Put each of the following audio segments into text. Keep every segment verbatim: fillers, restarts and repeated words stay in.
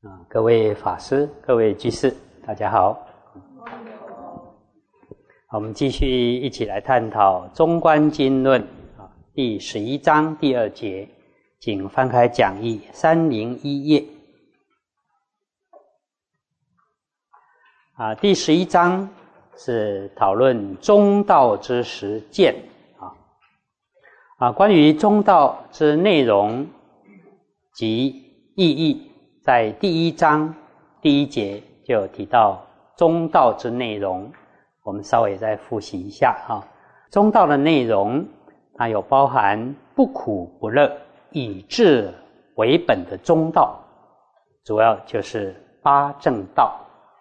啊，各位法师、各位居士，大家好。我们继续一起来探讨《中观经论》啊，第十一章第二节，请翻开讲义三零一页。啊，第十一章是讨论中道之实践啊。啊，关于中道之内容及意义，在第一章第一节就有提到中道之内容，我们稍微再复习一下啊。中道的内容，它有包含不苦不乐，以智为本的中道，主要就是八正道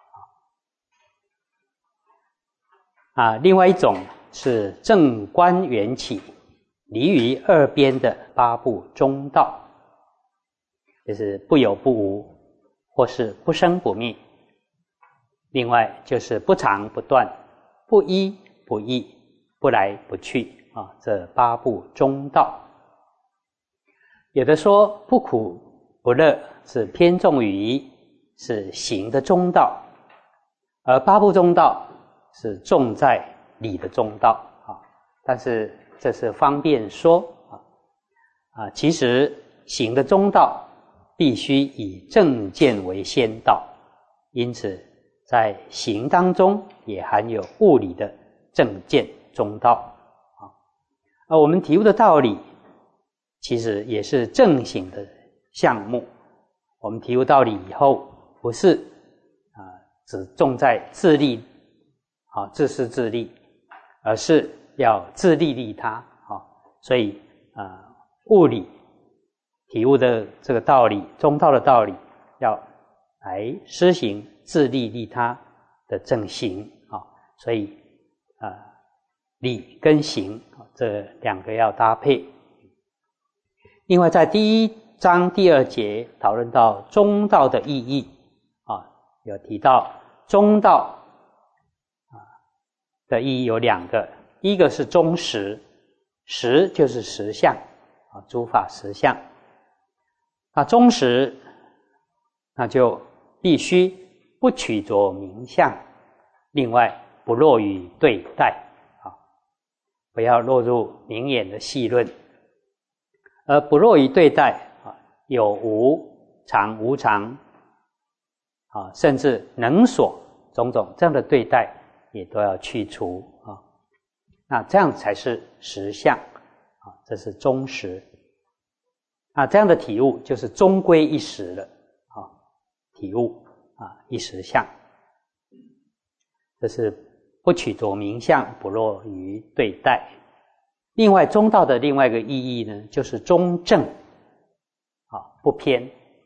啊。另外一种是正观缘起，离于二边的八部中道，就是不有不无，或是不生不灭。另外就是不长不断，不依不异，不来不去啊，这八部中道。有的说不苦不乐是偏重于是行的中道，而八部中道是重在理的中道啊。但是这是方便说啊啊，其实行的中道必须以正见为先道，因此在行当中也含有物理的正见中道啊。而我们体悟的道理，其实也是正行的项目。我们体悟道理以后，不是啊只重在自利啊自私自利，而是要自利利他啊。所以啊物理体悟的这个道理，中道的道理，要来施行自利利他的正行啊。所以啊，理跟行这两个要搭配。另外，在第一章第二节讨论到中道的意义啊，有提到中道啊的意义有两个，第一个是中实，实就是实相啊，诸法实相。那中实，那就必须不取着名相，另外不落于对待啊，不要落入名言的细论，而不落于对待啊，有无常无常啊，甚至能所种种这样的对待也都要去除啊。那这样才是实相啊，这是中实。啊，这样的体悟就是终归一时了啊，体悟啊一时相，这是不取着名相，不落于对待。另外，中道的另外一个意义呢，就是中正啊，不偏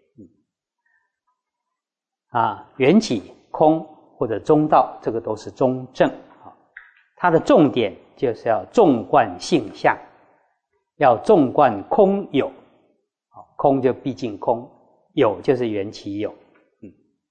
啊，缘起空或者中道，这个都是中正啊。它的重点就是要纵观性相，要纵观空有。空就毕竟空，有就是缘起有，嗯，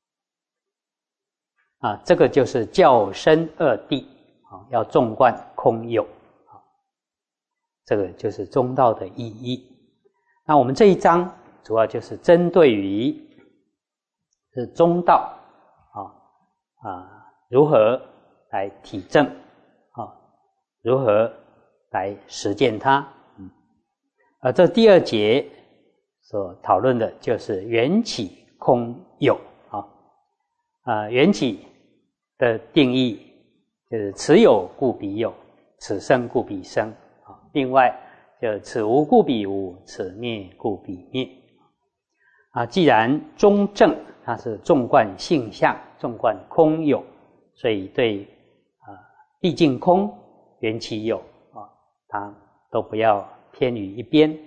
啊，这个就是教身二谛啊，要纵观空有啊，这个就是中道的意义。那我们这一章主要就是针对于是中道啊啊如何来体证啊，如何来实践它，嗯，而这第二节所讨论的就是缘起空有啊，啊，缘起的定义就是此有故彼有，此生故彼生啊。另外，就此无故彼无，此灭故彼灭啊。既然中正它是纵观性相，纵观空有，所以对啊毕竟空缘起有啊，它都不要偏于一边。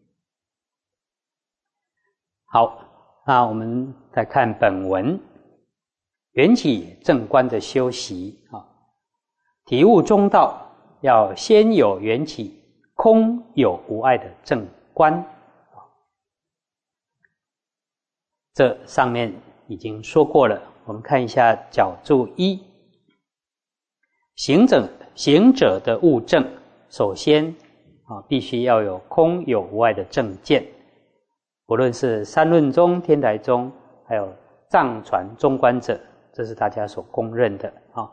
好，那我们再看本文，缘起正观的修习啊，体悟中道要先有缘起空有无碍的正观啊。这上面已经说过了，我们看一下角注一，行者行者的悟证，首先啊必须要有空有无碍的正见。不论是三论宗、天台宗， 还有藏传中观者，这是大家所公认的啊。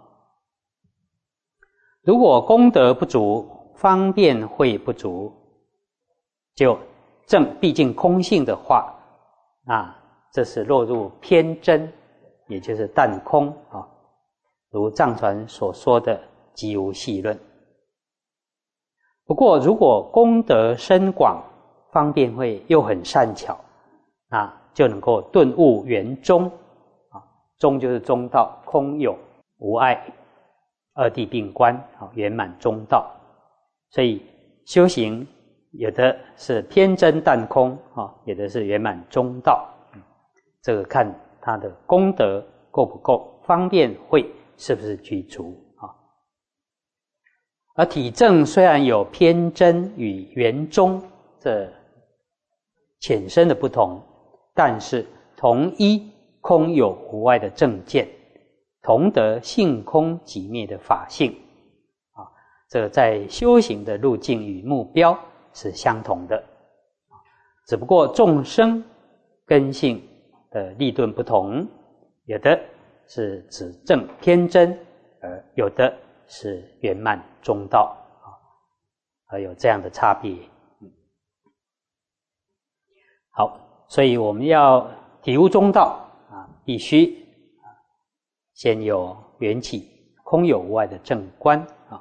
如果功德不足，方便慧不足，就证毕竟空性的话，啊，这是落入偏真，也就是淡空啊，如藏传所说的即无戏论。不过，如果功德深广，方便慧又很善巧，啊，就能够顿悟圆中啊，中就是中道，空有无碍，二谛并观啊，圆满中道。所以修行有的是偏真淡空啊，有的是圆满中道，这个看他的功德够不够，方便慧是不是具足啊？而体证虽然有偏真与圆中这浅深的不同，但是同一空有无碍的正见，同得性空即灭的法性啊，这在修行的路径与目标是相同的，只不过众生根性的立顿不同，有的是只证偏真，而有的是圆满中道啊，而有这样的差别。好，所以我们要体悟中道啊，必须先有缘起空有无碍的正观啊。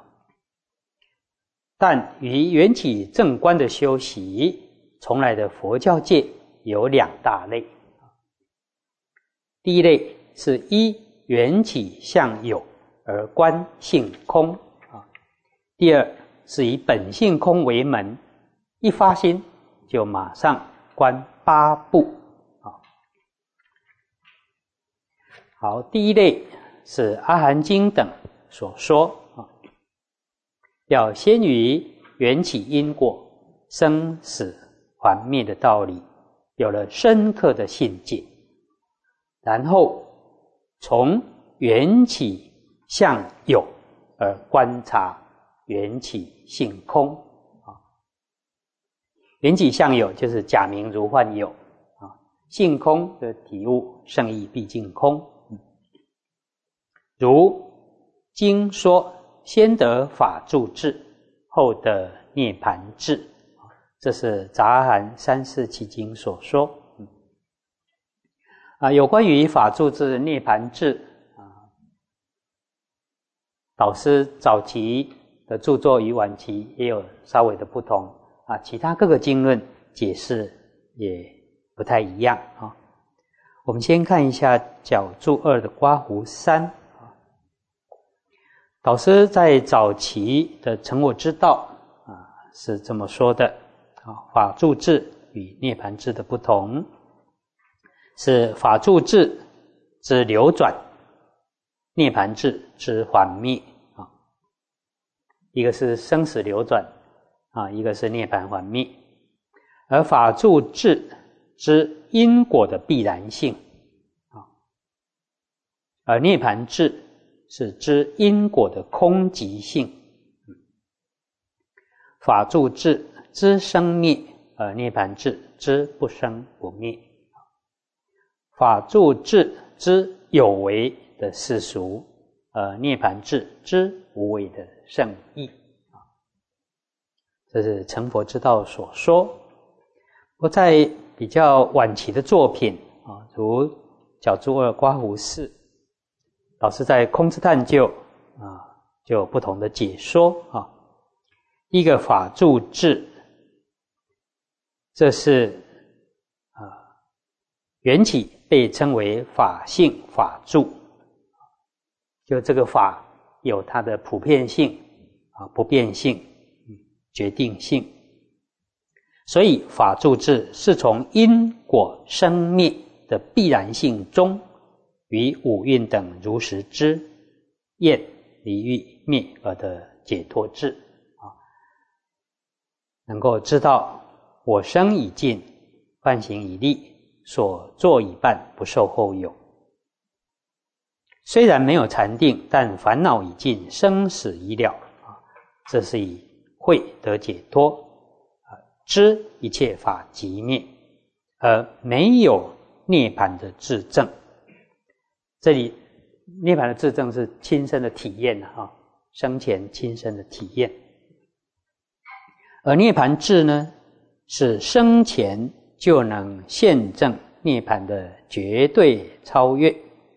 但于缘起正观的修习，从来的佛教界有两大类。第一类是依缘起相有而观性空啊，第二是以本性空为门，一发心就马上观八部啊。好，第一类是阿含经等所说啊，要先于缘起因果生死还灭的道理有了深刻的信解，然后从缘起相有而观察缘起性空啊。缘起相有就是假名如幻有啊，性空的体悟圣义毕竟空。如经说先得法住智，后得涅盘智，这是杂含三世七经所说。啊，有关于法住智、涅盘智啊，导师早期的著作与晚期也有稍微的不同啊，其他各个经论解释也不太一样啊。我们先看一下角注二的刮胡三啊，导师在早期的成我之道啊是这么说的啊，法住智与涅盘智的不同。是法住智之流转，涅盘智之缓灭啊。一个是生死流转啊，一个是涅盘缓灭。而法住智之因果的必然性啊，而涅盘智是知因果的空寂性。法住智知生灭，而涅盘智知不生不灭。法住智知有为的世俗，呃，涅盘智知无为的圣义，这是成佛之道所说。不在比较晚期的作品啊，如角注二刮胡四，老师在空之探究啊，就有不同的解说啊。第一个法住智，这是啊缘起。被称为法性法住，就这个法有它的普遍性啊、不变性、决定性，所以法住智是从因果生灭的必然性中，与五蕴等如实知、厌、离欲、灭而的解脱智啊，能够知道我生已尽，梵行已立。所作已办，不受后有。虽然没有禅定，但烦恼已尽，生死已了啊！这是以慧得解脱啊，知一切法即灭，而没有涅槃的自证。这里涅槃的自证是亲身的体验啊，生前亲身的体验。而涅槃智呢，是生前就能现证涅槃的绝对超越，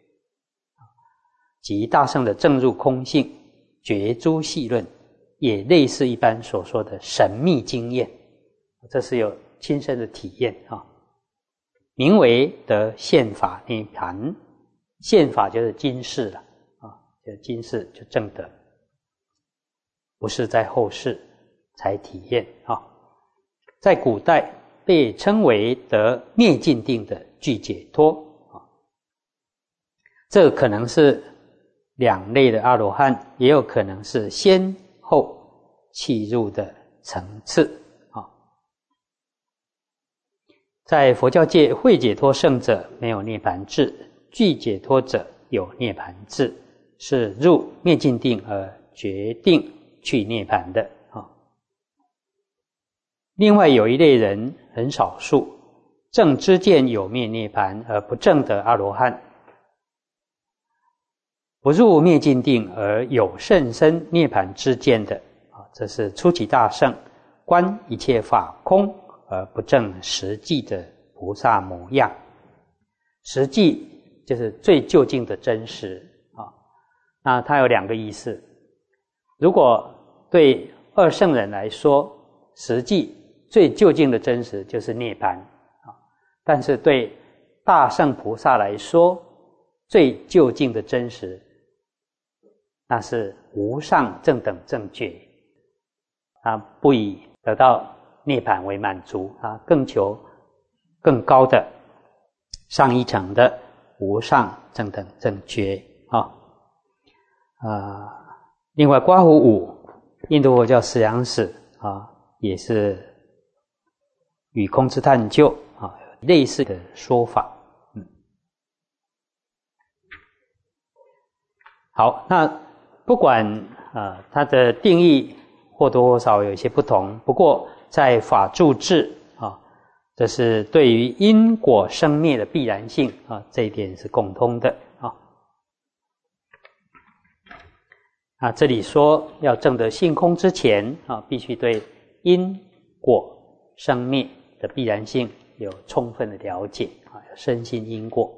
即大圣的证入空性、觉诸细论，也类似一般所说的神秘经验，这是有亲身的体验啊。名为得现法涅槃，现法就是今世了啊，就今世就证得，不是在后世才体验啊。在古代被称为得灭尽定的具解脱啊，这可能是两类的阿罗汉，也有可能是先后契入的层次啊。在佛教界，慧解脱圣者没有涅槃智，具解脱者有涅槃智，是入灭尽定而决定去涅槃的啊。另外有一类人很少数，正知见有灭涅槃而不证得阿罗汉，不入灭尽定而有甚深涅槃知见的啊，这是初期大圣观一切法空而不证实际的菩萨模样。实际就是最究竟的真实啊。那它有两个意思，如果对二圣人来说，实际最究竟的真实就是涅槃啊，但是对大圣菩萨来说，最究竟的真实那是无上正等正觉，啊，不以得到涅槃为满足啊，更求更高的上一层的无上正等正觉啊。啊，另外刮胡五，印度佛教思想史啊，也是与空之探究啊类似的说法。嗯，好，那不管呃它的定义或多或少有一些不同，不过在法住智啊，这是对于因果生灭的必然性啊，这一点是共通的啊。啊，这里说要证得性空之前啊，必须对因果生灭的必然性有充分的了解啊，要深信因果。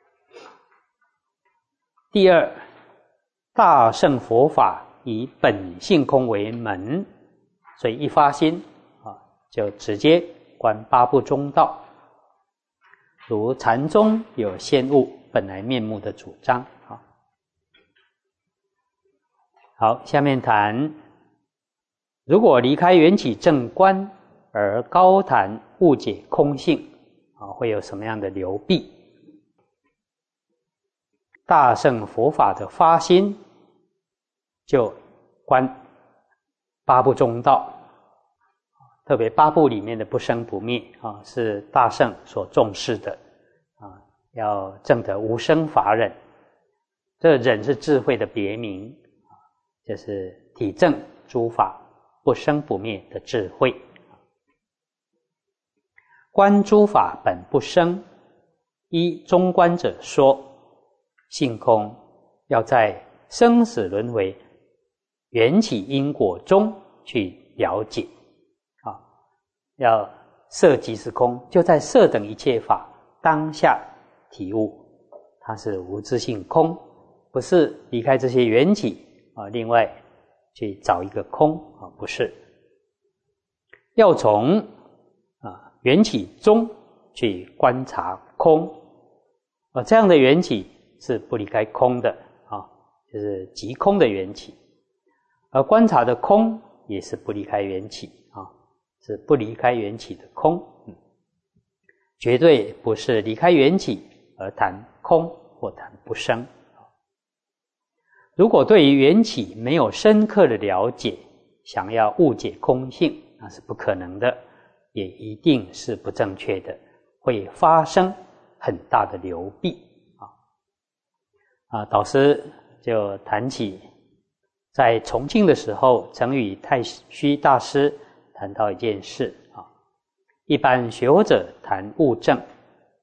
第二，大乘佛法以本性空为门，所以一发心啊，就直接观八部中道，如禅宗有现悟本来面目的主张啊。好，下面谈，如果离开缘起正观而高谈误解空性啊，会有什么样的流弊？大乘佛法的发心就观八部中道，特别八部里面的不生不灭啊，是大乘所重视的啊，要证得无生法忍。这忍是智慧的别名，就是体证诸法不生不灭的智慧。观诸法本不生，依中观者说，性空要在生死轮回缘起因果中去了解啊，要色即是空，就在色等一切法当下体悟，它是无自性空，不是离开这些缘起啊，另外去找一个空啊，不是，要从啊缘起中去观察空啊，这样的缘起是不离开空的啊，就是即空的缘起，而观察的空也是不离开缘起啊，是不离开缘起的空，嗯，绝对不是离开缘起而谈空或谈不生。如果对于缘起没有深刻的了解，想要误解空性，那是不可能的，也一定是不正确的，会发生很大的流弊啊！啊，导师就谈起，在重庆的时候，曾与太虚大师谈到一件事啊。一般学佛者谈悟证，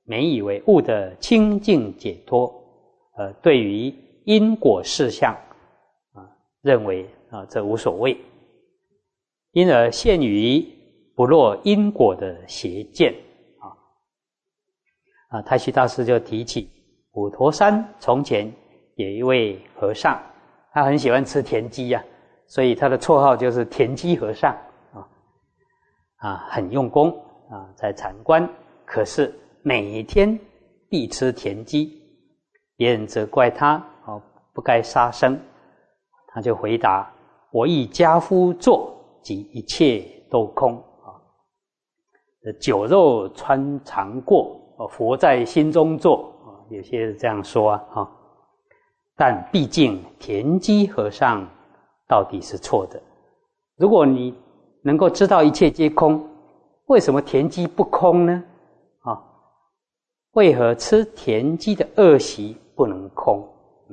每以为悟得清净解脱，呃，对于因果事项啊，认为啊这无所谓，因而陷于不落因果的邪见啊。啊，太虚大师就提起普陀山从前有一位和尚，他很喜欢吃田鸡啊，所以他的绰号就是田鸡和尚啊。啊，很用功啊，在禅观，可是每天必吃田鸡，别人责怪他哦，不该杀生，他就回答：我亦家夫坐，即一切都空啊。酒肉穿肠过，佛在心中坐，有些是这样说啊。但毕竟田鸡和尚到底是错的。如果你能够知道一切皆空，为什么田鸡不空呢？啊，为何吃田鸡的恶习不能空？嗯、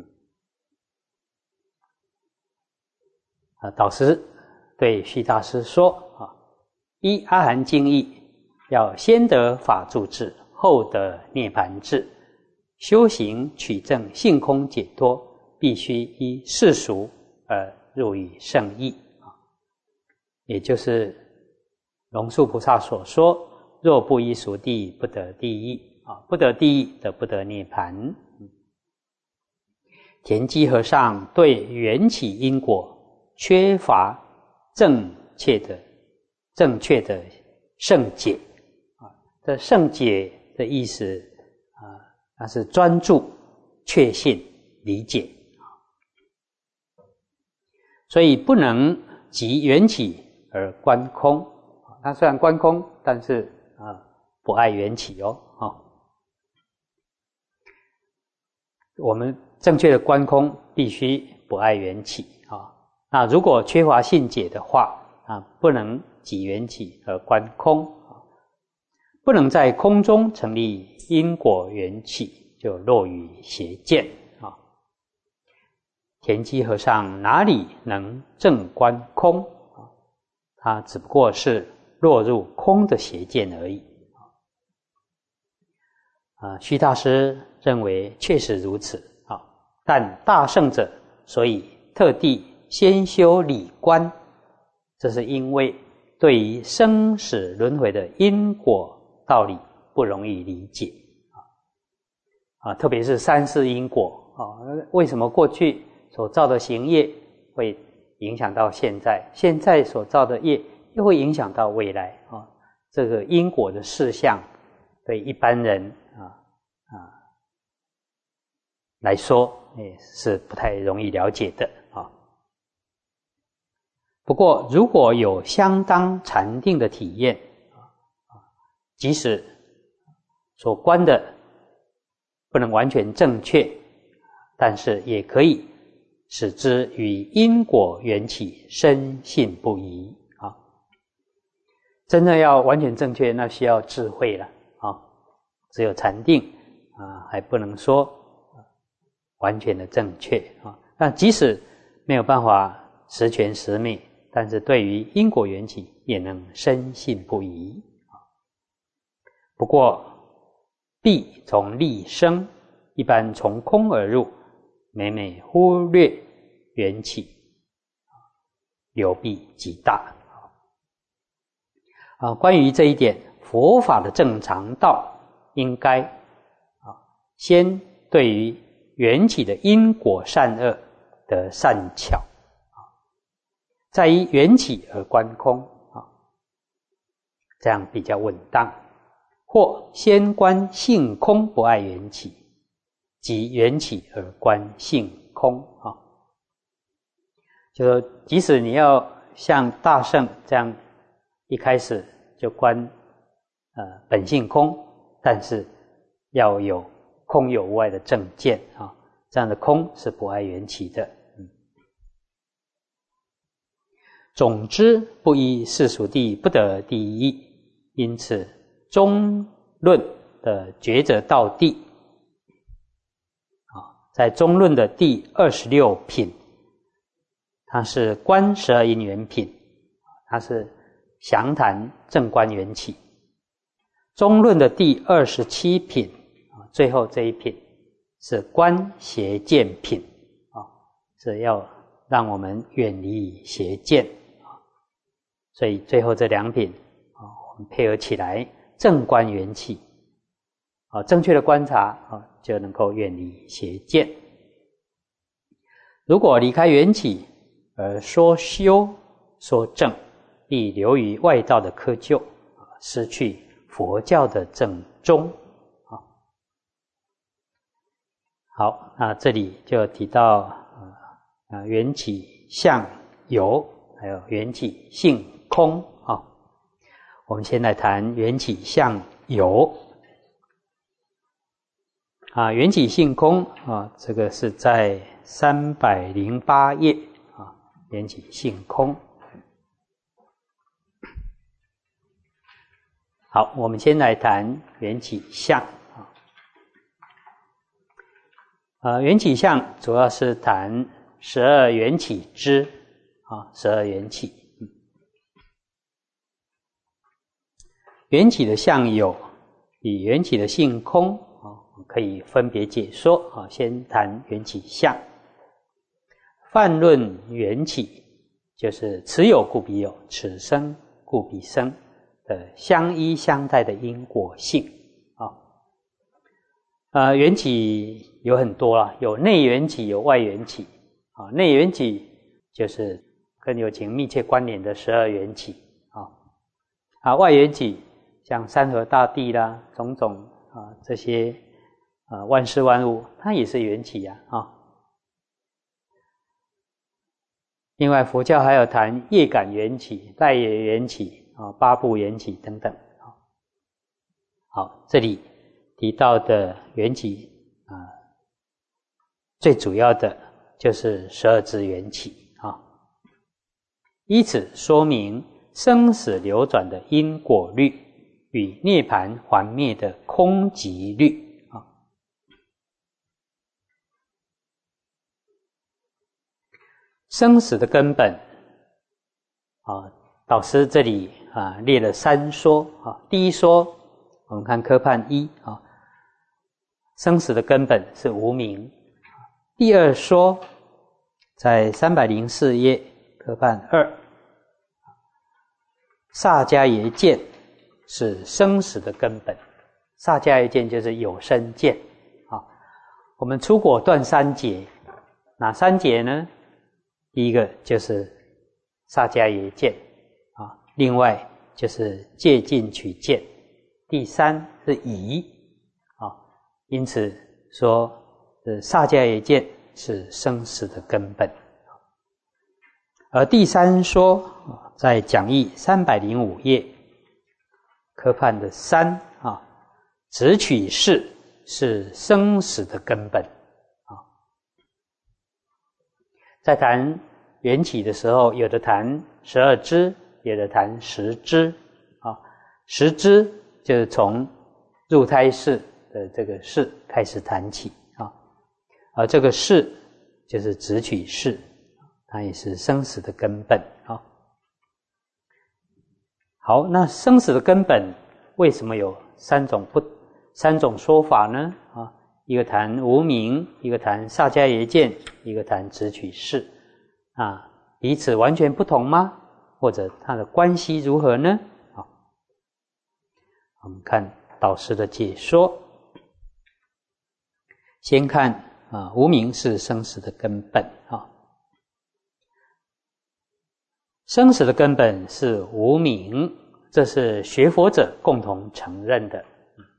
啊，导师对虚大师说：啊，依阿含经义，要先得法住智，后得涅盘智。修行取证性空解脱，必须依世俗而入于圣义啊，也就是龙树菩萨所说：若不依俗谛，不得第一啊，不得第一，得不得涅盘。田鸡和尚对缘起因果缺乏正确的正确的圣解啊，这圣解的意思啊。那是专注、确信、理解，所以不能即缘起而观空。他虽然观空，但是啊不爱缘起哦。啊，我们正确的观空必须不爱缘起啊。那如果缺乏信解的话啊，不能即缘起而观空。不能在空中成立因果缘起，就落于邪见啊。田鸡和尚哪里能正观空啊？他只不过是落入空的邪见而已啊。虚大师认为确实如此啊，但大圣者所以特地先修理观，这是因为对于生死轮回的因果道理不容易理解啊，特别是三世因果啊，为什么过去所造的行业会影响到现在，现在所造的业又会影响到未来啊？这个因果的事项对一般人啊啊来说，也是不太容易了解的啊。不过，如果有相当禅定的体验，即使所观的不能完全正确，但是也可以使之与因果缘起深信不疑啊。真的要完全正确，那需要智慧了啊。只有禅定啊，还不能说完全的正确啊。那即使没有办法十全十美，但是对于因果缘起也能深信不疑。不过，必从力生，一般从空而入，每每忽略缘起，流弊极大。啊，关于这一点，佛法的正常道应该啊，先对于缘起的因果善恶的善巧啊，在于缘起而观空啊，这样比较稳当。或先观性空不爱缘起，即缘起而观性空啊。就说即使你要像大圣这样一开始就观呃本性空，但是要有空有无碍的正见啊，这样的空是不爱缘起的。嗯，总之不依世俗谛，不得第一，因此中论的抉择道地啊，在中论的第二十六品，它是观十二因缘品，它是详谈正观缘起。 中论的第二十七品，最后这一品是观邪见品，是要让我们远离邪见，所以最后这两品我们配合起来，正观缘起，正确的观察就能够远离邪见。如果离开缘起而说修说正，必流于外道的窠臼，失去佛教的正宗。好，那这里就提到呃缘起相有，还有缘起性空啊。我们先来谈缘起相有啊，缘起性空啊，这个是在三百零八页啊，缘起性空。好，我们先来谈缘起相啊。呃，缘起相主要是谈十二缘起支啊，十二缘起。嗯、缘起的相有与缘起的性空啊，可以分别解说啊。先谈缘起相。泛论缘起，就是此有故彼有，此生故彼生的相依相待的因果性啊。呃，缘起有很多啦，有内缘起，有外缘起啊。内缘起就是跟有情密切关联的十二缘起啊。啊，外缘起像山河大地啦，种种啊这些啊万事万物，它也是缘起呀啊。另外，佛教还有谈业感缘起、待业缘起啊、八部缘起等等。好，这里提到的缘起啊，最主要的就是十二支缘起啊。依此说明生死流转的因果律与涅槃还灭的空寂律啊。生死的根本啊，导师这里啊列了三说啊。第一说，我们看科判一啊，生死的根本是无明。第二说，在三百零四页科判二，萨迦耶见是生死的根本。萨迦耶见就是有生见啊。我们出果断三劫，哪三劫呢？第一个就是萨迦耶见啊，另外就是戒禁取见，第三是疑啊。因此说，呃，萨迦耶见是生死的根本。而第三说在讲义三百零五页科判的三啊，执取事是生死的根本啊。在谈缘起的时候，有的谈十二支，有的谈十支啊。十支就是从入胎事的这个事开始谈起啊，而这个事就是执取事，它也是生死的根本啊。好，那生死的根本为什么有三种不三种说法呢？啊，一个谈无明，一个谈萨迦耶见，一个谈执取事啊，彼此完全不同吗？或者它的关系如何呢？啊，我们看导师的解说。先看啊，无明是生死的根本啊。生死的根本是无明，这是学佛者共同承认的。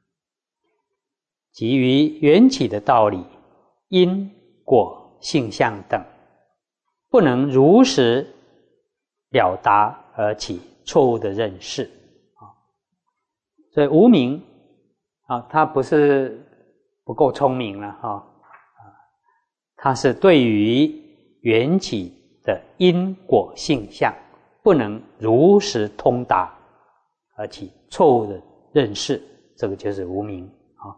基于缘起的道理、因果性相等，不能如实了达而起错误的认识啊。所以无明啊，它不是不够聪明了哈，它是对于缘起的因果性相不能如实通达而起错误的认识，这个就是无明啊。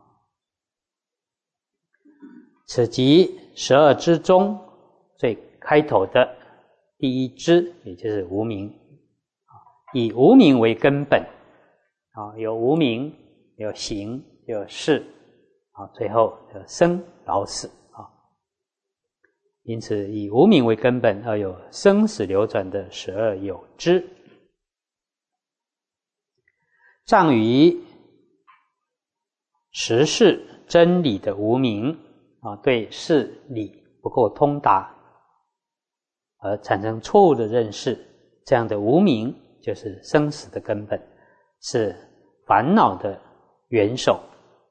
此即十二支中最开头的第一支，也就是无明，以无明为根本啊，有无明有行，有识，啊，最后有生老死啊。因此，以无明为根本，而有生死流转的十二有支。障于实事真理的无明啊，对事理不够通达，而产生错误的认识，这样的无明就是生死的根本，是烦恼的元首，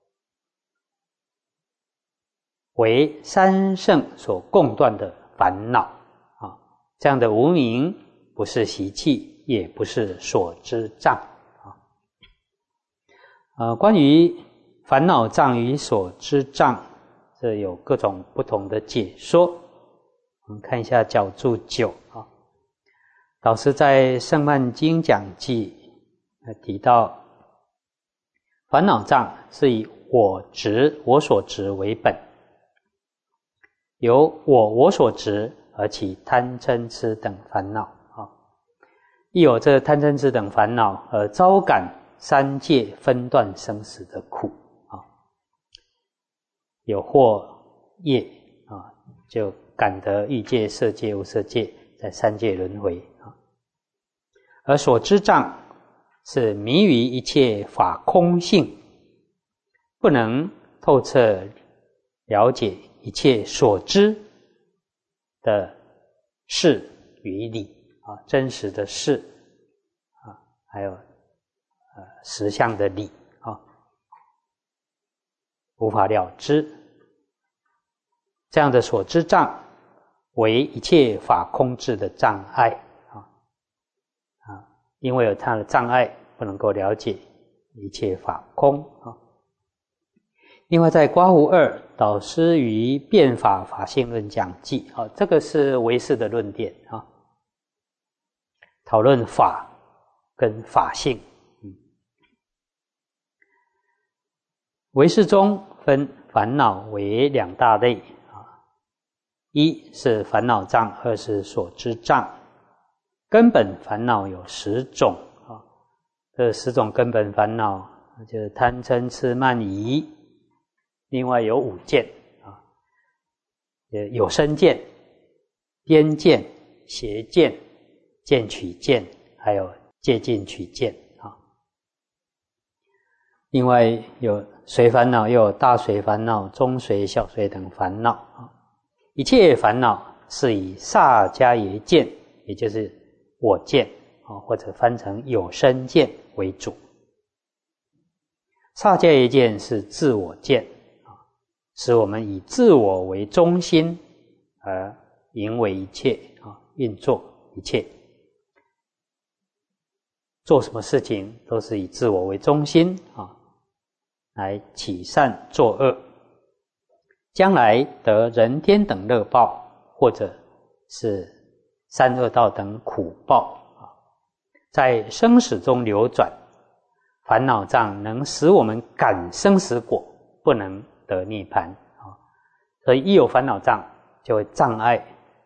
为三圣所共断的烦恼啊。这样的无明不是习气，也不是所知障啊。呃，关于烦恼障与所知障，这有各种不同的解说。我们看一下角注九啊，导师在《圣曼经讲记》提到，烦恼障是以我执、我所执为本，由我我所执而起贪嗔痴等烦恼啊。一有这贪嗔痴等烦恼，而招感三界分段生死的苦啊，有惑业啊，就感得欲界、色界、无色界在三界轮回啊。而所知障是迷于一切法空性，不能透彻了解一切所知的事与理啊，真实的事啊，还有呃实相的理啊，无法了知。这样的所知障为一切法空智的障碍啊啊，因为有它的障碍，不能够了解一切法空啊。另外，在刮胡二导师于变法法性论讲记啊，这个是唯识的论点啊，讨论法跟法性。嗯，唯识中分烦恼为两大类。一是烦恼障，二是所知障。根本烦恼有十种啊，这十种根本烦恼就是贪嗔痴慢疑。另外有五见啊，有身见、边见、邪见、见取见，还有戒禁取见啊。另外有随烦恼，又有大随烦恼、中随、小随等烦恼啊。一切烦恼是以萨迦耶见，也就是我见啊，或者翻成有身见为主。萨迦耶见是自我见啊，使我们以自我为中心而营为一切啊，运作一切，做什么事情都是以自我为中心啊，来起善作恶。将来得人天等乐报，或者是三恶道等苦报啊，在生死中流转，烦恼障能使我们感生死果，不能得涅槃啊。所以一有烦恼障，就会障碍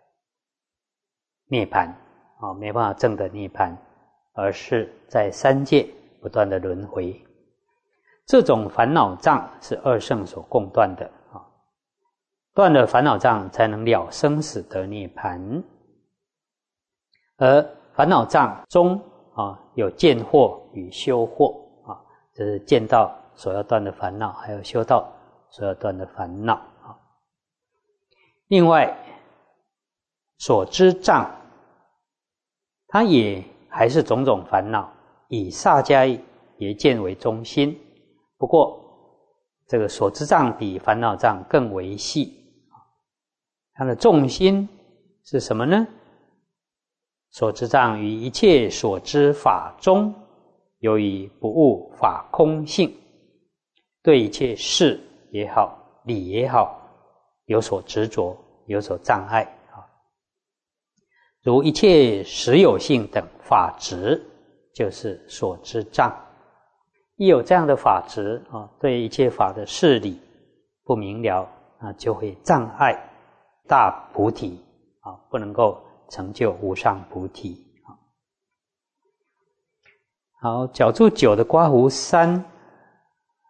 涅槃啊，没办法证得涅槃，而是在三界不断的轮回。这种烦恼障是二圣所共断的。断了烦恼障，才能了生死得涅槃。而烦恼障中啊，有见惑与修惑啊，这是见道所要断的烦恼，还有修道所要断的烦恼啊。另外，所知障，它也还是种种烦恼，以萨迦耶见为中心。不过，这个所知障比烦恼障更为细。它的重心是什么呢？所知障于一切所知法中，由于不悟法空性，对一切事也好、理也好，有所执着，有所障碍啊。如一切实有性等法执，就是所知障。一有这样的法执啊，对一切法的事理不明了啊，就会障碍大菩提啊，不能够成就无上菩提啊。好，角注九的刮胡三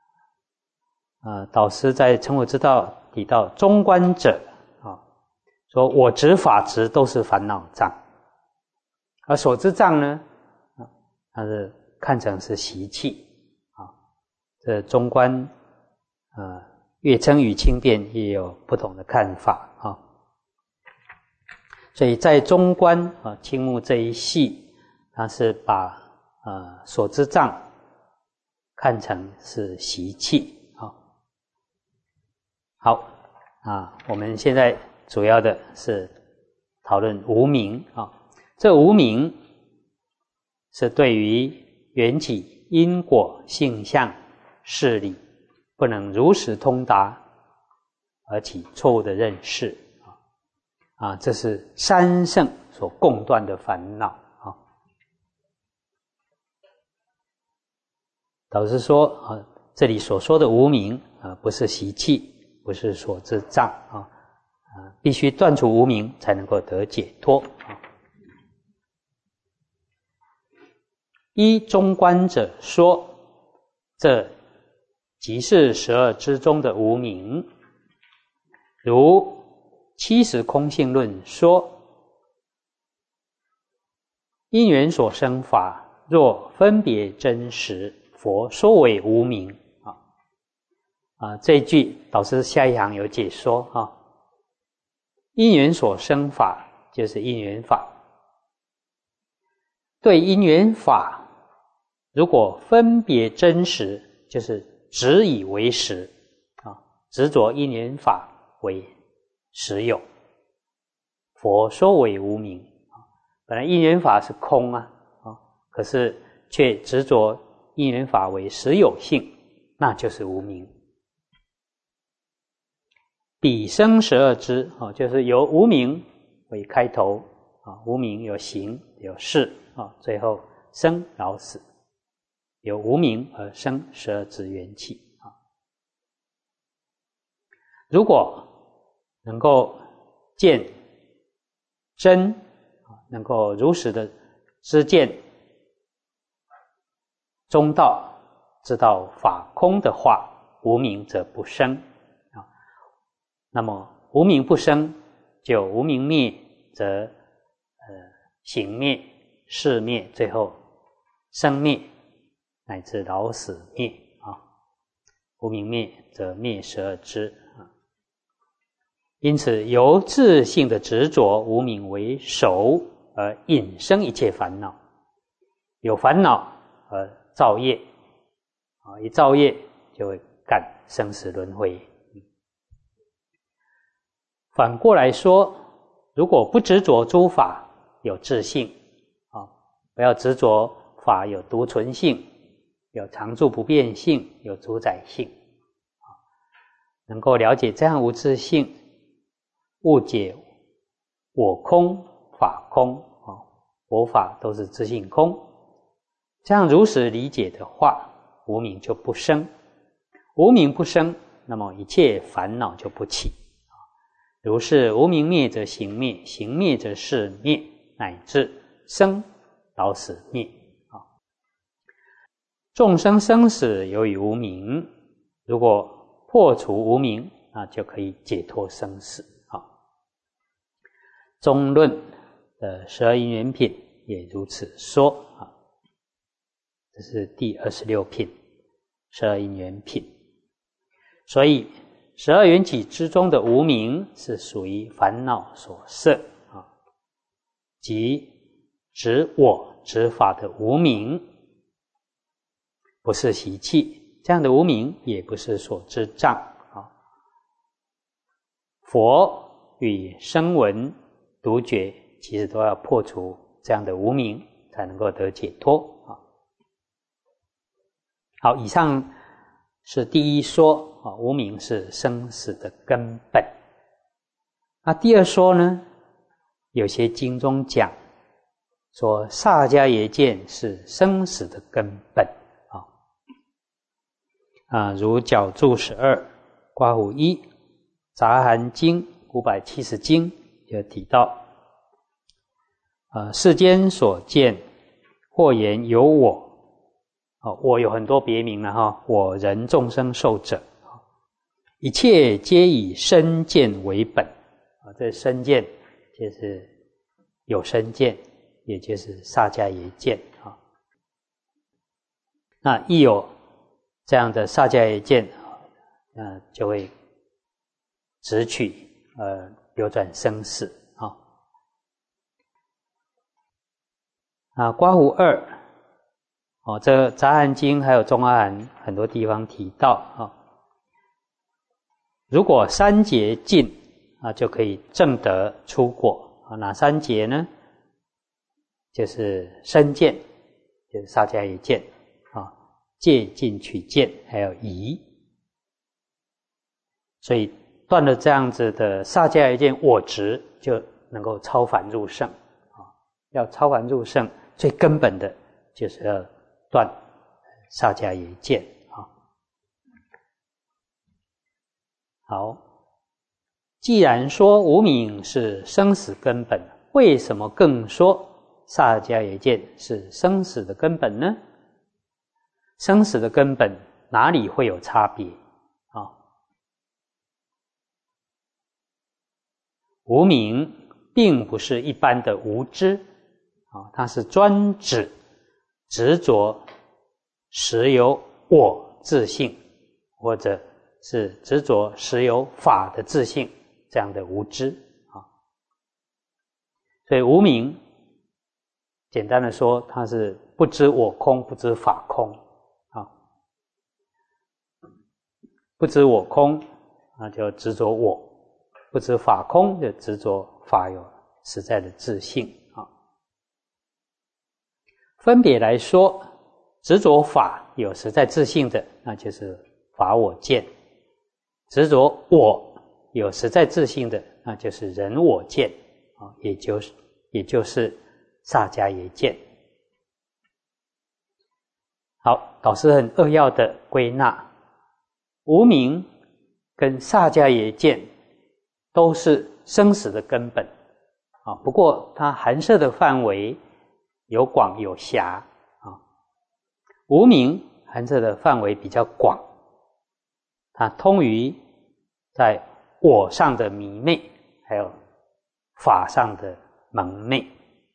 呃，导师在成佛之道提到中观者啊，说我执法执都是烦恼障，而所知障呢，啊，它是看成是习气啊。这中观呃月称与清辩也有不同的看法啊。所以在中观啊青目这一系，它是把呃所知障看成是习气。好啊，我们现在主要的是讨论无明啊。这无明是对于缘起、因果、性相、事理不能如实通达而起错误的认识啊。啊，这是三圣所共断的烦恼啊。导师说啊，这里所说的无明啊，不是习气。不是所知障啊，啊，必须断除无明才能够得解脱啊。依中观者说，这即是十二支中的无明。如七十空性论说，因缘所生法，若分别真实，佛说为无明。啊，这一句导师下一行有解说啊。因缘所生法就是因缘法，对因缘法，如果分别真实，就是执以为实啊，执着因缘法为实有，佛说为无明啊。本来因缘法是空啊，啊，可是却执着因缘法为实有性，那就是无明。彼生十二支啊，就是由无明为开头啊，无明有行有识啊，最后生老死，由无明而生十二支缘起啊。如果能够见真啊，能够如实的知见中道，知道法空的话，无明则不生。那么无明不生，就无明灭，则呃行灭、识灭，最后生灭乃至老死灭啊。无明灭则灭十二支啊。因此由自性的执着无明为首，而引生一切烦恼。有烦恼而造业啊，一造业就会感生死轮回。反过来说，如果不执着诸法有自性啊，不要执着法有独存性，有常住不变性，有主宰性啊，能够了解这样无自性，误解我空法空啊，佛法都是自性空，这样如实理解的话，无明就不生，无明不生，那么一切烦恼就不起。如是无明灭则行灭，行灭则识灭，乃至生老死灭啊。众生生死由于无明，如果破除无明，那就可以解脱生死啊。中论的十二因缘品也如此说啊。这是第二十六品，十二因缘品。所以十二缘起之中的无明是属于烦恼所摄啊，即执我执法的无明，不是习气，这样的无明也不是所知障啊。佛与声闻独觉其实都要破除这样的无明，才能够得解脱啊。好，以上是第一说啊，无明是生死的根本。那第二说呢，有些经中讲说萨迦耶见是生死的根本啊。啊，如角注十二、刮胡一、杂含经五百七十经就提到，啊，世间所见，或言有我。哦，我有很多别名了哈，我人众生寿者， 一切皆以身见为本啊，这身见就是有身见，也就是萨迦耶见啊。那一有这样的萨迦耶见，那就会直取呃流转生死啊。啊，刮胡二哦，这《杂含经》还有《中阿含》很多地方提到啊。如果三劫尽啊，就可以证得出果啊。哪三劫呢？就是身见，就是萨迦耶见啊，戒尽取见，还有疑。所以断了这样子的萨迦耶见我执，就能够超凡入圣啊。要超凡入圣，最根本的就是要断萨迦耶见。好，既然说无明是生死根本，为什么更说萨迦耶见是生死的根本呢？生死的根本哪里会有差别啊？无明并不是一般的无知啊，它是专指执着实有我自性，或者是执着实有法的自性，这样的无知啊。所以无明简单的说，它是不知我空，不知法空啊。不知我空，那就执着我；不知法空，就执着法有实在的自性啊。分别来说，执着法有实在自性的，那就是法我见；执着我有实在自性的，那就是人我见啊，也就是也就是萨迦耶见。好，导师很扼要的归纳，无明跟萨迦耶见都是生死的根本啊，不过它含摄的范围有广有狭啊。无明含摄的范围比较广，它通于在我上的迷昧，还有法上的蒙昧，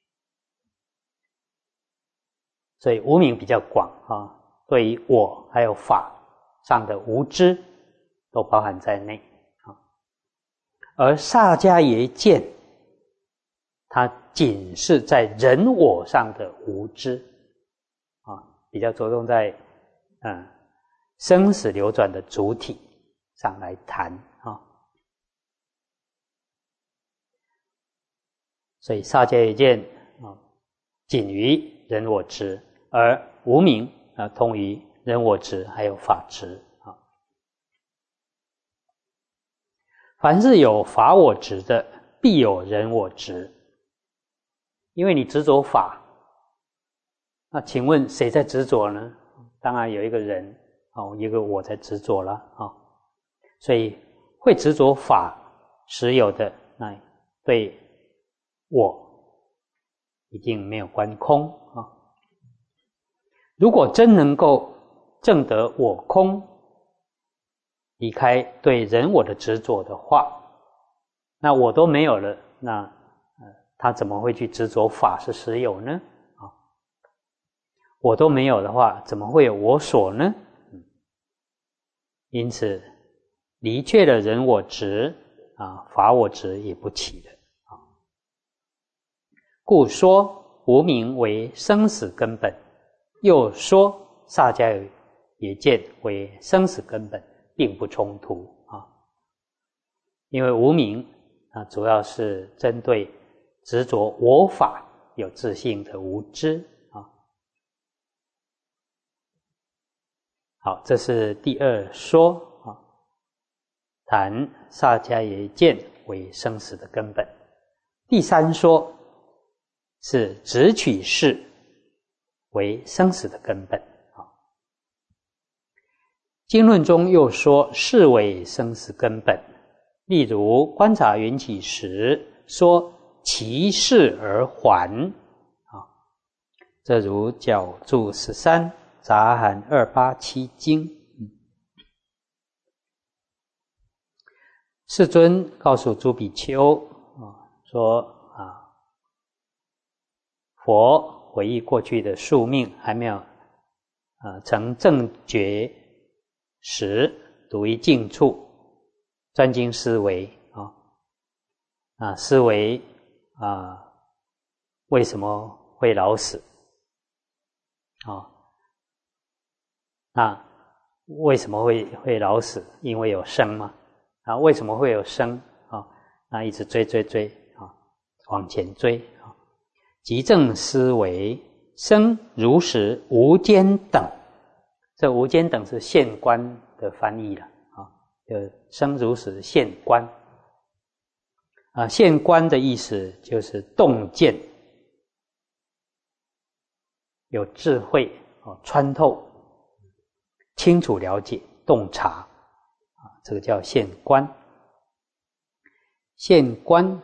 所以无明比较广啊，对于我还有法上的无知都包含在内啊。而萨迦耶见，它仅是在人我上的无知啊，比较着重在嗯生死流转的主体上来谈啊。所以萨迦耶见啊，仅于人我执，而无明啊，通于人我执还有法执啊。凡是有法我执的，必有人我执。因为你执着法，那请问谁在执着呢？当然有一个人哦，一个我在执着了啊。所以会执着法实有的，那对我一定没有关空啊。如果真能够证得我空，离开对人我的执着的话，那我都没有了，那呃他怎么会去执着法是实有呢？啊，我都没有的话，怎么会有我所呢？嗯、因此离却了人我执啊，法我执也不起了啊。故说无明为生死根本，又说萨迦耶见为生死根本，并不冲突啊。因为无明啊，主要是针对执着我法有自性的无知啊。好，这是第二说啊，谈萨迦耶见为生死的根本。第三说是直取事为生死的根本啊。经论中又说事为生死根本，例如观察缘起时说其事而还啊，这如角注十三杂含二八七经。 世尊告诉诸比丘啊，说啊，佛回忆过去的宿命还没有啊成正觉时，独于静处专精思维啊啊思维啊为什么会老死啊？那为什么会会老死？因为有生嘛。啊，为什么会有生啊？那一直追追追啊，往前追啊。即正思维，生如实无间等。这无间等是现观的翻译了啊，就生如实现观啊。现观的意思就是洞见，有智慧啊，穿透，清楚了解，洞察。这个叫现观。现观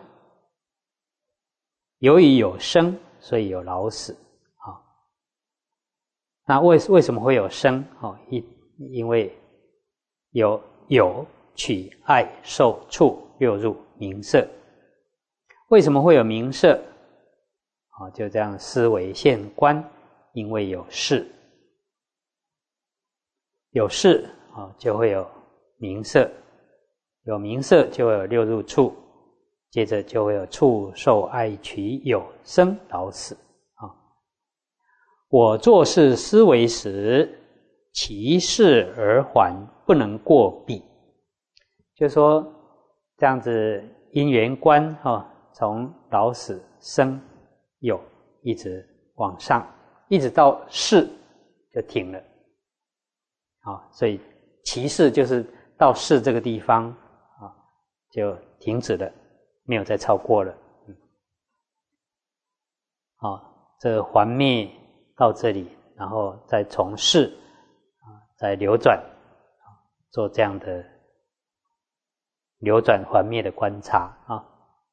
由于有生，所以有老死啊。那为为什么会有生啊？因因为有有取爱受触六入名色。为什么会有名色啊？就这样思维现观，因为有事，有事啊，就会有名色，有名色就会有六入处，接着就会有触受爱取有生老死啊。我做事思维时，其事而还，不能过彼。就说这样子因缘观啊，从老死生有一直往上，一直到事就停了啊。所以其事就是到事这个地方啊，就停止了，没有再超过了。嗯，啊，这还灭到这里，然后再从事啊，再流转啊，做这样的流转还灭的观察啊。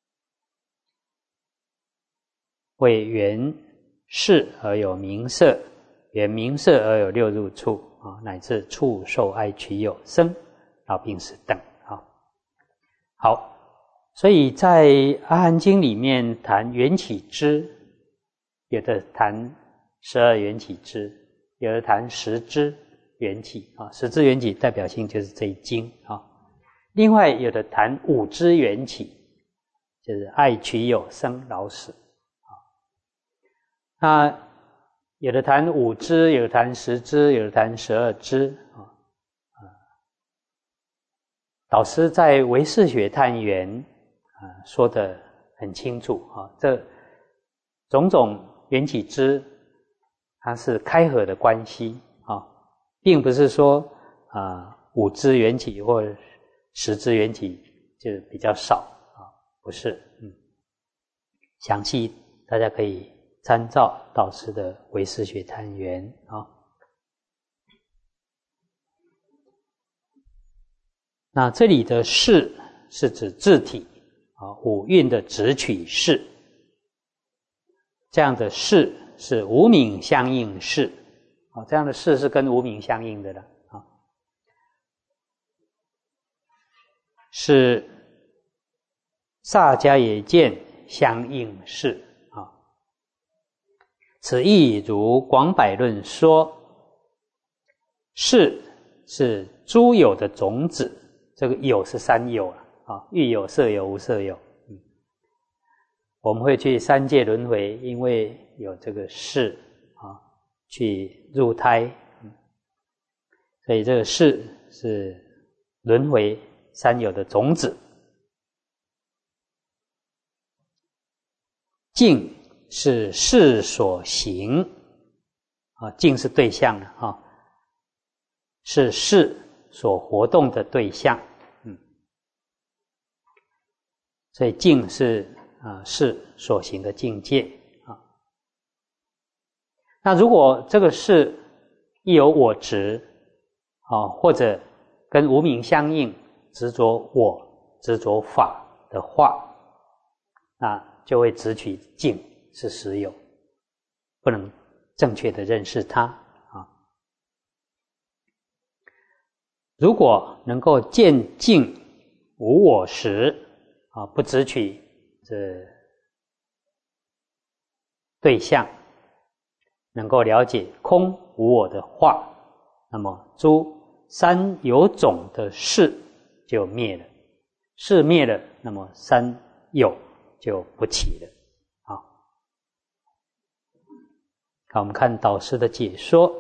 为缘事而有名色，缘名色而有六入处啊，乃至触受爱取有生老病死等啊。好，所以在《阿含经》里面谈缘起支，有的谈十二缘起支，有的谈十支缘起啊。十支缘起代表性就是这一经啊。另外有的谈五支缘起，就是爱取有生老死啊。那有的谈五支，有的谈十支，有的谈十二支啊。导师在《唯识学探源》啊说得很清楚啊，这种种缘起支，它是开合的关系啊，并不是说啊五支缘起或十支缘起就比较少啊，不是，嗯，详细大家可以参照导师的《唯识学探源》啊。那这里的识是指自体啊，五蕴的直取识，这样的识是无明相应识啊，这样的识是跟无明相应的了啊，是萨迦耶见相应识啊。此意如广百论说，识是诸有的种子。这个有是三有啊，欲有、色有、无色有。嗯，我们会去三界轮回，因为有这个识啊，去入胎。嗯，所以这个识是轮回三有的种子。境是识所行啊，境是对象了啊，是识所活动的对象。所以境是啊识所行的境界啊。那如果这个识亦有我执啊，或者跟无明相应，执着我、执着法的话，那就会执取境是实有，不能正确的认识它啊。如果能够见境无我时啊，不执取这对象，能够了解空无我的话，那么诸三有种的事就灭了，事灭了，那么三有就不起了。好，好，我们看导师的解说。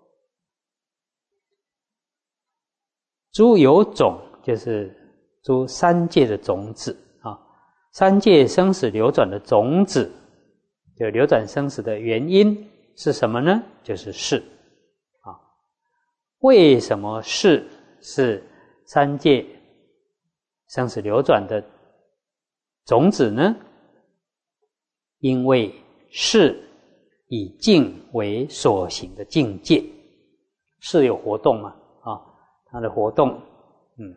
诸有种就是诸三界的种子啊，三界生死流转的种子，就流转生死的原因是什么呢？就是事啊。为什么事是三界生死流转的种子呢？因为事以境为所行的境界，事有活动嘛啊，它的活动，嗯，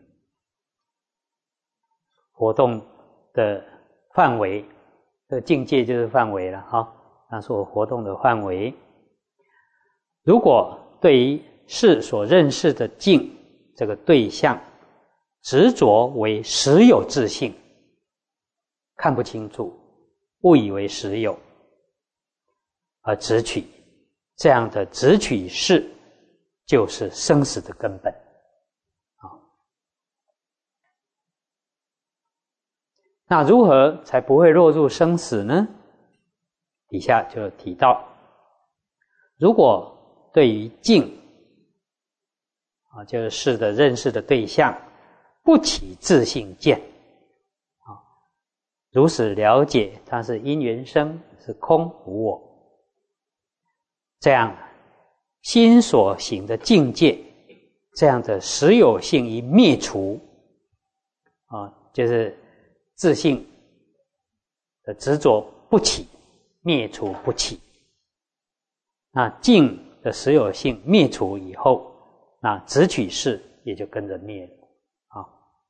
活动的范围，这个境界就是范围了啊，它所活动的范围。如果对于事所认识的境这个对象执着为实有自性，看不清楚，误以为实有而执取，这样的执取事就是生死的根本。那如何才不会落入生死呢？底下就提到，如果对于境啊，就是事的认识的对象不起自性见啊，如实了解它是因缘生，是空无我，这样心所行的境界，这样的实有性一灭除啊，就是自性的执着不起，灭除不起，那境的实有性灭除以后，那执取事也就跟着灭了啊。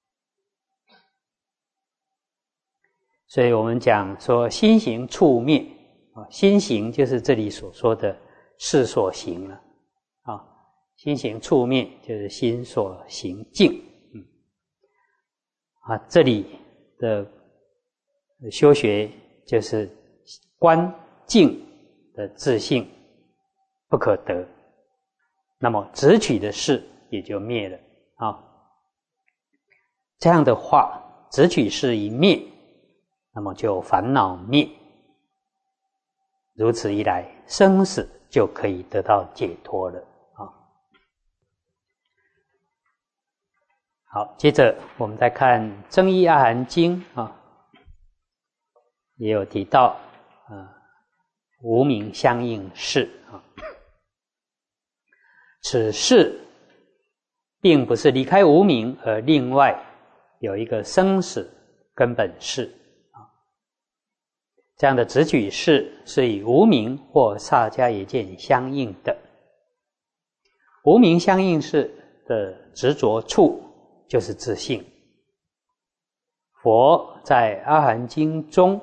所以我们讲说心行处灭啊，心行就是这里所说的事所行了啊，心行处灭就是心所行境，嗯啊，这里的修学就是观境的自性不可得，那么执取的事也就灭了啊。这样的话，执取事一灭，那么就烦恼灭，如此一来，生死就可以得到解脱了啊。好，接着我们再看《增一阿含经》啊，也有提到啊，无明相应事啊。此事并不是离开无明而另外有一个生死根本事啊。这样的执取事是与无明或萨迦耶见相应的。无明相应事的执着处就是自性。佛在阿含经中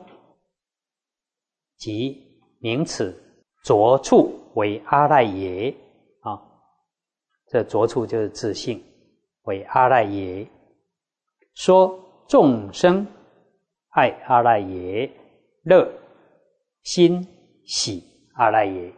即名此着处为阿赖耶啊，这着处就是自性，为阿赖耶。说众生爱阿赖耶，乐心喜阿赖耶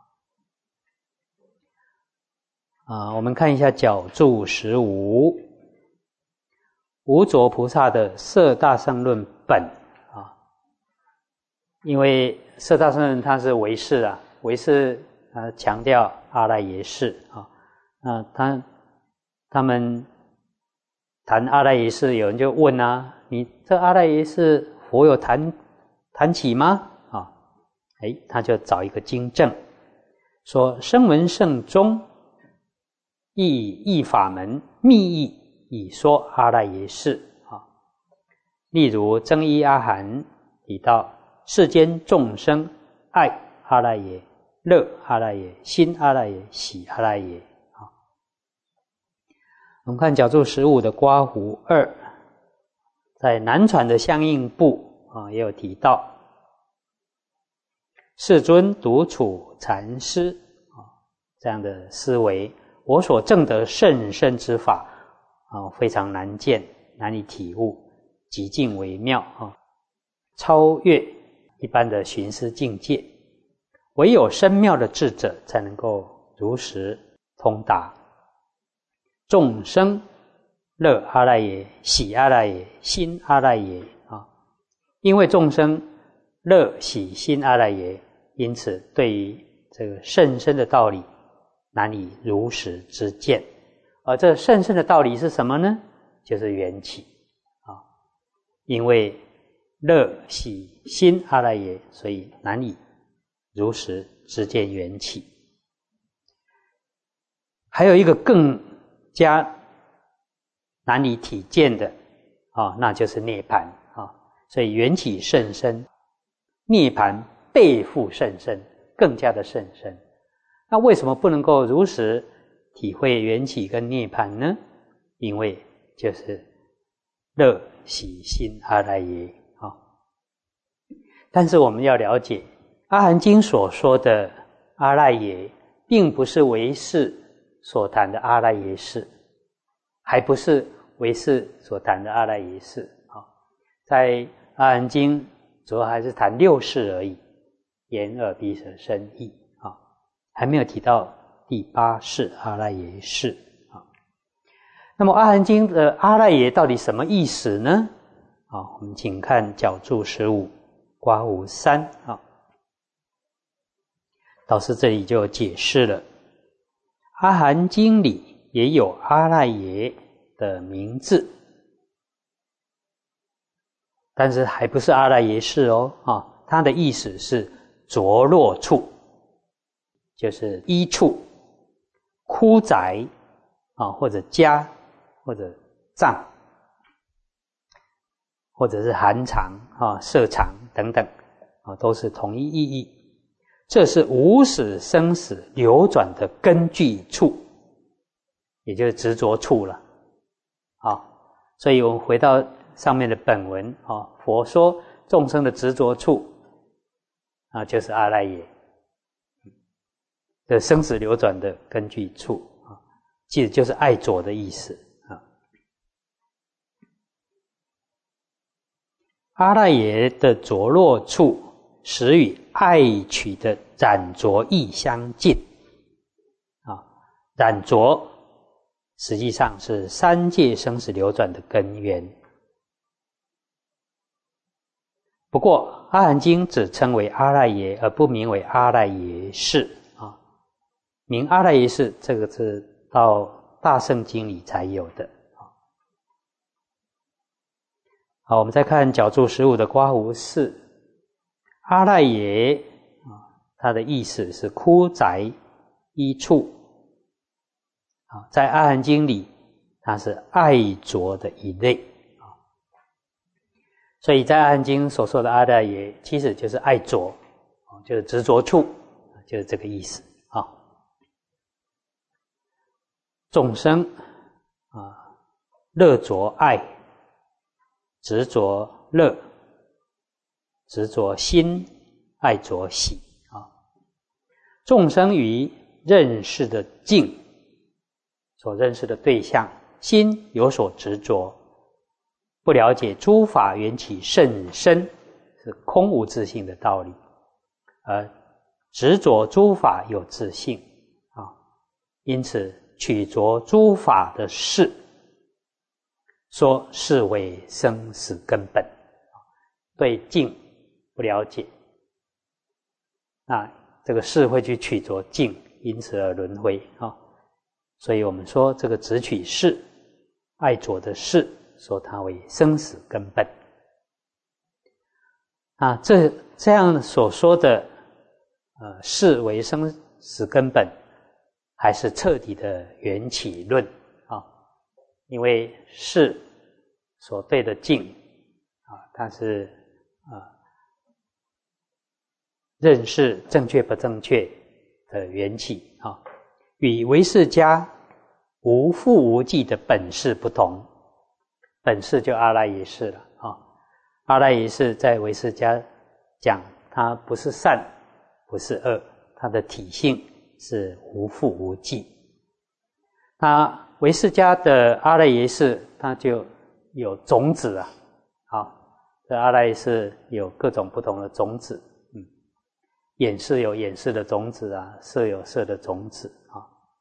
啊。我们看一下角注十五，无着菩萨的摄大乘论本啊，因为摄大乘论它是唯识啊，唯识啊强调阿赖耶识啊，那他他们谈阿赖耶识，有人就问啊，你这阿赖耶识佛有谈谈起吗？啊，哎，他就找一个经证，说声闻圣中亦一法门密意以说阿赖耶识啊。例如增一阿含提到世间众生爱阿赖耶、乐阿赖耶、心阿赖耶、喜阿赖耶啊。我们看角注十五的刮胡二，在南传的相应部啊也有提到，世尊独处禅师啊这样的思维，我所证得甚深之法啊非常难见难以体悟，极尽微妙啊，超越一般的寻思境界。唯有深妙的智者才能够如实通达。众生乐阿赖耶、喜阿赖耶、心阿赖耶啊，因为众生乐喜心阿赖耶，因此对于这个甚深的道理难以如实知见。而这甚深的道理是什么呢？就是缘起啊，因为乐喜心阿赖耶，所以难以如实知见缘起。还有一个更加难以体见的啊，那就是涅槃啊。所以缘起甚深，涅槃倍复甚深，更加的甚深。那为什么不能够如实体会缘起跟涅槃呢？因为就是乐喜心阿赖耶啊。但是我们要了解，阿含经所说的阿赖耶，并不是唯识所谈的阿赖耶识，还不是唯识所谈的阿赖耶识啊。在阿含经主要还是谈六识而已，眼耳鼻舌身意啊，还没有提到第八识阿赖耶识啊。那么阿含经的阿赖耶到底什么意思呢？啊，我们请看角注十五刮胡三啊。导师这里就解释了，阿含经里也有阿赖耶的名字，但是还不是阿赖耶识哦啊，它的意思是着落处，就是依处、枯宅啊，或者家，或者藏，或者是含藏啊、摄藏等等啊，都是同一意义。这是无始生死流转的根据处，也就是执着处了啊。所以我们回到上面的本文啊，佛说众生的执着处啊，就是阿赖耶的生死流转的根据处啊，其实就是爱着的意思啊。阿赖耶的着落处，实与爱取的染着意相近啊。染着实际上是三界生死流转的根源。不过阿含经只称为阿赖耶，而不名为阿赖耶识啊。名阿赖耶识这个是到大乘经里才有的。好，我们再看角注十五的刮胡四，阿赖耶啊，它的意思是枯宅依处啊，在阿含经里，它是爱着的一类啊，所以在阿含经所说的阿赖耶，其实就是爱着啊，就是执着处，就是这个意思啊。众生啊，乐着爱，执着乐，执着心，爱着喜啊。众生于认识的境，所认识的对象，心有所执着，不了解诸法缘起甚深，是空无自性的道理，而执着诸法有自性啊，因此取着诸法的事，说是为生死根本，对境不了解，那这个事会去取着境，因此而轮回啊。所以我们说这个执取事，爱着的事，说它为生死根本啊。这这样所说的呃事为生死根本，还是彻底的缘起论啊。因为事所对的境啊，它是啊认识正确不正确的缘起啊，与唯识家无复无记的本事不同。本事就阿赖耶识了啊，阿赖耶识在唯识家讲，它不是善，不是恶，它的体性是无复无记。那唯识家的阿赖耶识，它就有种子啊，好，这阿赖是有各种不同的种子，嗯，眼是有眼识的种子啊，色有色的种子啊，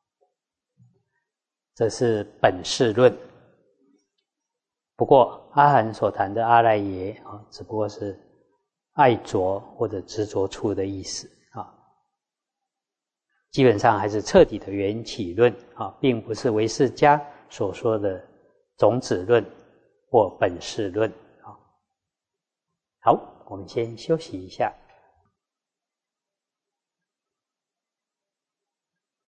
这是本事论。不过阿含所谈的阿赖耶啊，只不过是爱着或者执着处的意思啊，基本上还是彻底的缘起论啊，并不是唯识家所说的种子论或本事论啊。好，我们先休息一下。